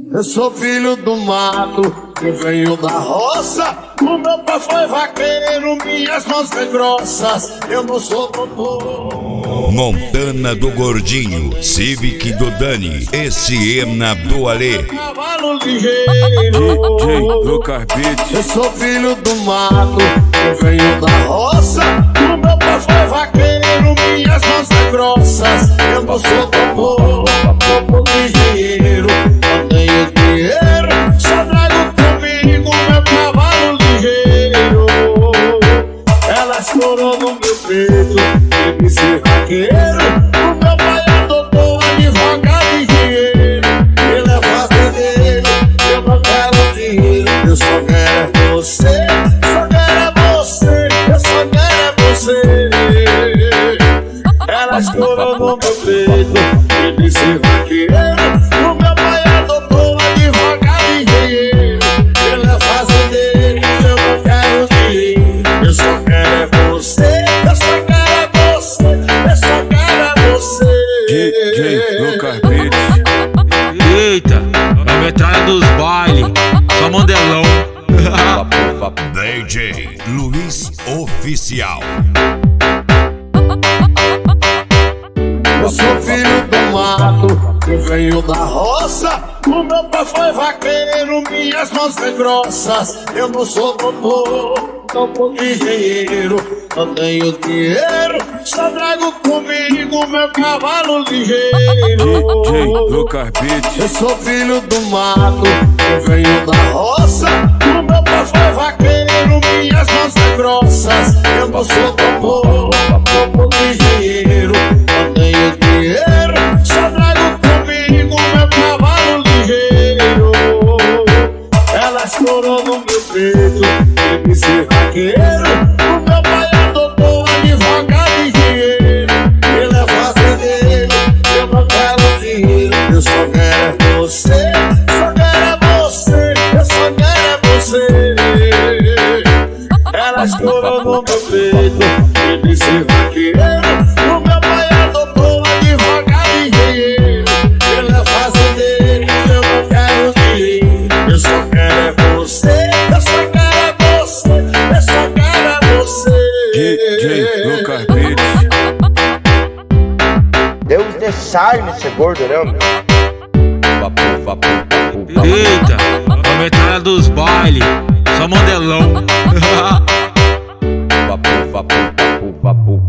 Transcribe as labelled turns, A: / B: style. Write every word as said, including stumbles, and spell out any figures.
A: Eu sou filho do mato, eu venho da roça. O meu pai foi vaqueiro, minhas mãos são grossas. Eu não sou doutor.
B: Montana do Gordinho, Civic do Dani, S M do Alê.
A: Cavalo ligeiro,
C: D J Lucas Beat.
A: eu sou filho do mato, eu venho da roça. O meu pai foi vaqueiro, minhas mãos são grossas. Eu não sou doutor, doutor ligeiro. Eu tenho dinheiro, só trago comigo meu cavalo ligeiro. Ela estourou no meu peito, eu quis ser vaqueiro. O meu pai é doutor, advogado e engenheiro. Ele é fazendeiro, eu não quero dinheiro. Eu só quero é você, só quero é você, eu só quero é você. Ela estourou no meu peito, eu quis ser vaqueiro. O meu pai é doutor, advogado e engenheiro. Ele é fazendeiro, eu não quero dinheiro. Eu só quero é você, eu só quero é você, eu só quero é você.
C: D J Lucas Beat. Eita, a metralha dos bailes, só mandelão.
B: D J Luiz Oficial.
A: Eu sou filho do mato, eu venho da roça. O meu pai foi vaqueiro, minhas mãos são grossas. Eu não sou doutor, doutor engenheiro. Eu tenho dinheiro, só trago comigo meu cavalo ligeiro.
C: D J Lucas Beat.
A: Eu sou filho do mato, eu venho da roça. O meu pai foi vaqueiro, minhas mãos são grossas. Eu não sou doutor, doutor engenheiro. Eu tenho dinheiro, só trago comigo meu cavalo ligeiro. Ela estourou no meu peito, eu quis ser vaqueiro. O meu pai é doutor, advogado e engenheiro. Ele é fazendeiro, eu não quero dinheiro. Eu só quero é você, só quero é você, eu só quero é você. Ela estourou no meu peito, eu quis ser vaqueiro. O meu pai é doutor, advogado e engenheiro. Ele é fazendeiro, eu não quero dinheiro. Eu só quero é você, eu só quero é você, eu só quero é você.
C: D J Lucas Beat.
D: Deus dê charme esse gordo, né, meu?
C: Eita, a metralha dos bailes, só mandelão.
D: Vapu, vapu, vapu, vapu.